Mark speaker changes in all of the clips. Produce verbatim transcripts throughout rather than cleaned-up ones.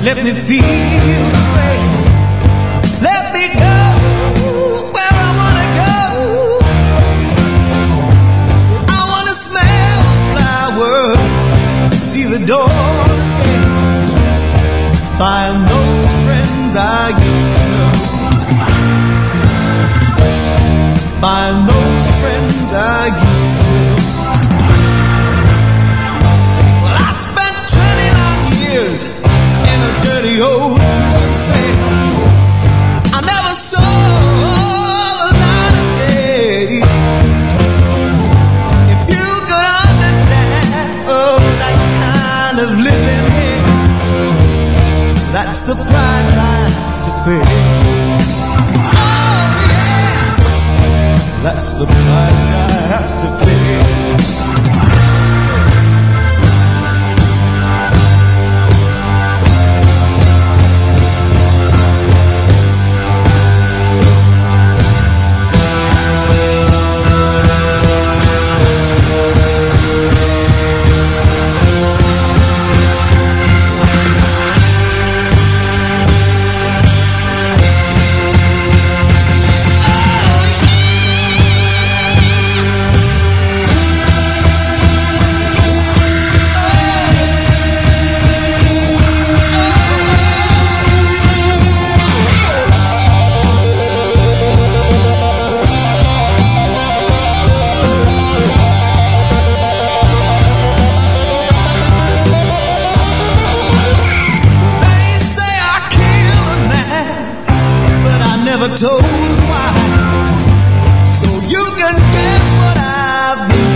Speaker 1: Let me feel the rain. Let me go where I wanna go. I wanna smell flowers, see the dawn again. Find those friends I used to know. Find those friends I used to know. Well, I spent twenty long years in a dirty old prison cell. I never saw the light of day. If you could understand, oh, that kind of living here, that's the price I have to pay. Oh yeah, that's the price I have to pay. Told why, so you can guess what I've been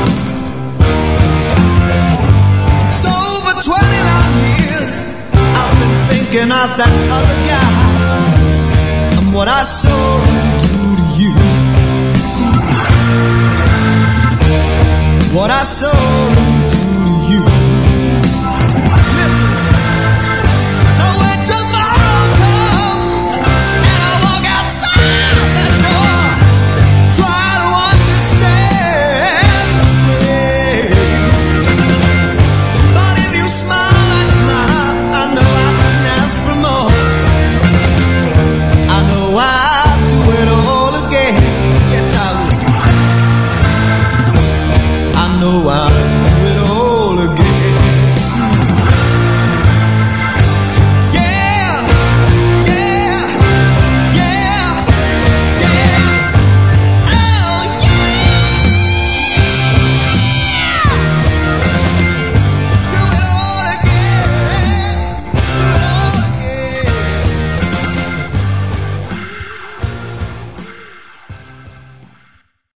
Speaker 1: through. So for twenty long years I've been thinking of that other guy and what I saw him do to you. What I saw him